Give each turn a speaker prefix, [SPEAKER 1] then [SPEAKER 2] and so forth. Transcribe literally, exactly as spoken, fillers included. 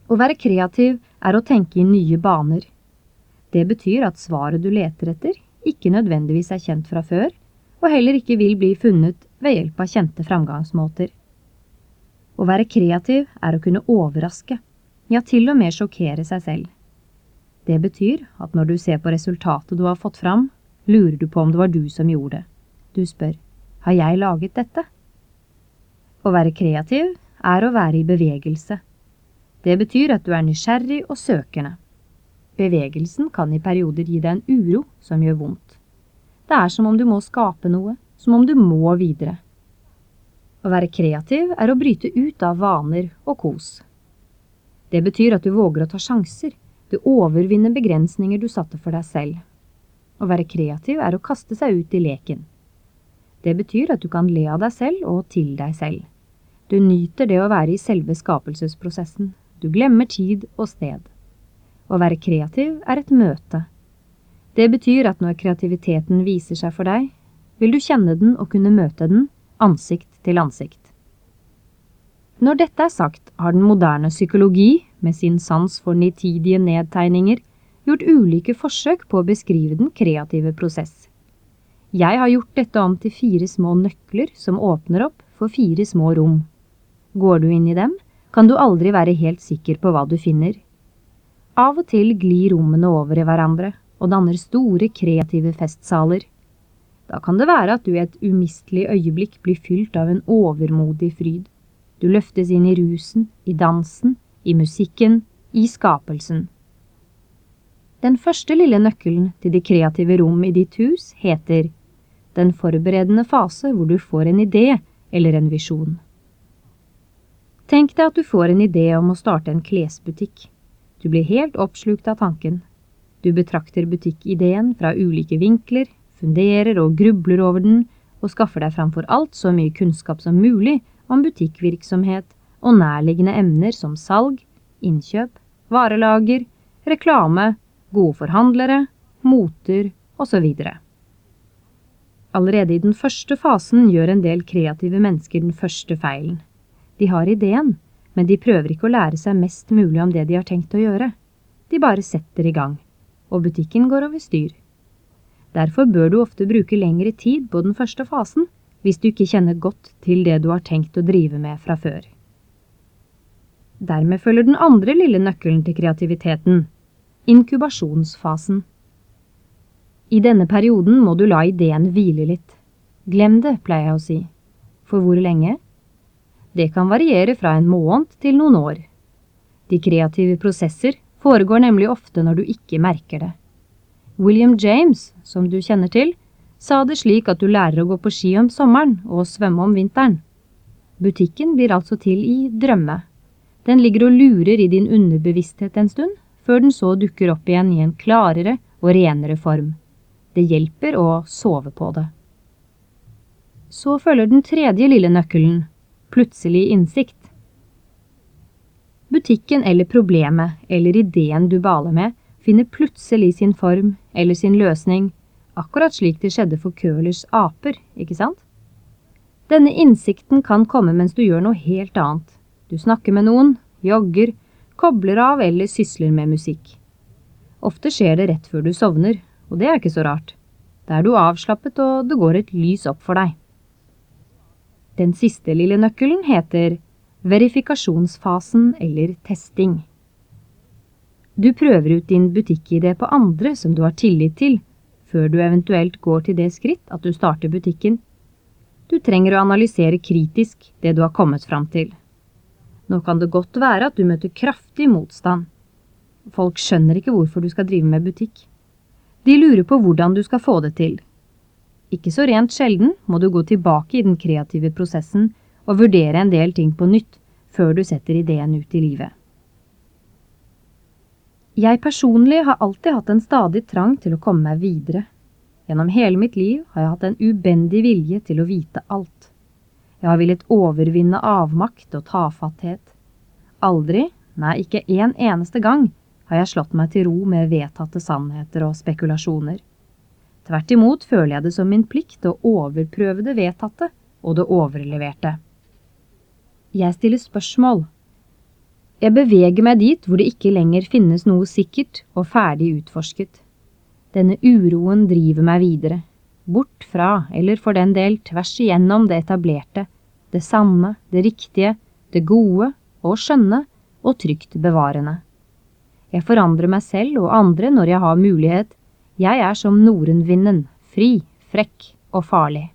[SPEAKER 1] Å være kreativ er å tenke i nye baner. Det betyr at svaret du leter etter ikke nødvendigvis er kjent fra før, og heller ikke vil bli funnet ved hjelp av kjente framgangsmåter. Å være kreativ er å kunne overraske, ja til og med sjokkere seg selv. Det betyr at når du ser på resultatet du har fått fram, lurer du på om det var du som gjorde det. Du spør, har jeg laget dette? Å være kreativ er å være i bevegelse. Det betyr at du er nysgjerrig og søkende. Bevegelsen kan i perioder gi deg en uro som gjør vondt. Det er som om du må skape noe, som om du må videre. Å være kreativ er å bryte ut av vaner og kos. Det betyr at du våger å ta sjanser, du overvinner begrensninger du satte for deg selv. Å være kreativ er å kaste seg ut i leken. Det betyr at du kan le av deg selv og til deg selv. Du nyter det å være i selve skapelsesprosessen. Du glemmer tid og sted. Å være kreativ er et møte. Det betyr at når kreativiteten viser seg for deg, vil du kjenne den og kunne møte den ansikt til ansikt. Når dette er sagt, har den moderne psykologi, med sin sans for nitidige nedtegninger, gjort ulike forsøk på å beskrive den kreative prosess. Jeg har gjort dette om til fire små nøkler som åpner opp for fire små rom. Går du inn i dem, kan du aldri være helt sikker på hva du finner. Av og til glir rommene over i hverandre og danner store kreative festsaler. Da kan det være at du i et umistelig øyeblikk blir fylt av en overmodig fryd. Du løftes inn i rusen, i dansen, i musikken, i skapelsen. Den første lille nøkkelen til de kreative rom i ditt hus heter den forberedende fase hvor du får en idé eller en visjon. Tenk deg at du får en idé om å starte en klesbutikk. Du blir helt oppslukt av tanken. Du betrakter butikkideen fra ulike vinkler, funderer og grubler over den, og skaffer deg framfor alt så mye kunnskap som mulig om butikkvirksomhet og nærliggende emner som salg, innkjøp, varelager, reklame, gode forhandlere, moter og så videre. Allerede i den første fasen gjør en del kreative mennesker den første feilen. De har ideen, men de prøver ikke å lære seg mest mulig om det de har tenkt å gjøre. De bare setter i gang, og butikken går over styr. Derfor bør du ofte bruke lengre tid på den første fasen, hvis du ikke kjenner godt til det du har tenkt å drive med fra før. Dermed følger den andre lille nøkkelen til kreativiteten, inkubasjonsfasen. I denne perioden må du la ideen hvile litt. Glem det, pleier jeg å si. For hvor lenge? Det kan variere fra en måned til noen år. De kreative prosesser foregår nemlig ofte når du ikke merker det. William James, som du kjenner til, sa det slik at du lærer å gå på ski om sommeren og svømme om vinteren. Butikken blir altså til i drømme. Den ligger og lurer i din underbevissthet en stund, før den så dukker opp igjen i en klarere og renere form. Det hjelper å sove på det. Så følger den tredje lille nøkkelen, plutselig innsikt. Butikken eller problemet eller ideen du baler med finner plutselig sin form eller sin løsning, akkurat slik det skjedde for Køhlers aper, ikke sant? Denne innsikten kan komme mens du gjør noe helt annet. Du snakker med noen, jogger, kobler av eller sysler med musikk. Ofte skjer det rett før du sovner, og det er ikke så rart. Da er du avslappet og det går et lys opp for deg. Den siste lille nøkkelen heter verifikasjonsfasen eller testing. Du prøver ut din butikkidé på andre som du har tillit til, før du eventuelt går til det skritt at du starter butikken. Du trenger å analysere kritisk det du har kommet fram til. Nå kan det godt være at du møter kraftig motstand. Folk skjønner ikke hvorfor du skal drive med butikk. De lurer på hvordan du skal få det til. Ikke så rent sjelden må du gå tilbake i den kreative prosessen og vurdere en del ting på nytt før du setter ideen ut i livet. Jeg personlig har alltid hatt en stadig trang til å komme meg videre. Gjennom hele mitt liv har jeg hatt en ubendig vilje til å vite alt. Jeg har villet overvinne avmakt og tafatthet. Aldri, nei ikke en eneste gang, har jeg slått meg til ro med vedtatte sannheter og spekulasjoner. Tvert imot føler jeg det som min plikt å overprøve det vedtatte og det overleverte. Jeg stiller spørsmål. Jeg beveger meg dit hvor det ikke lenger finnes noe sikkert og ferdig utforsket. Denne uroen driver meg videre, bort fra, eller for den del tvers igjennom det etablerte, det sanne, det riktige, det gode og skjønne og trygt bevarende. Jeg forandrer meg selv og andre når jeg har mulighet. Jeg er som nordenvinden, fri, frekk og farlig.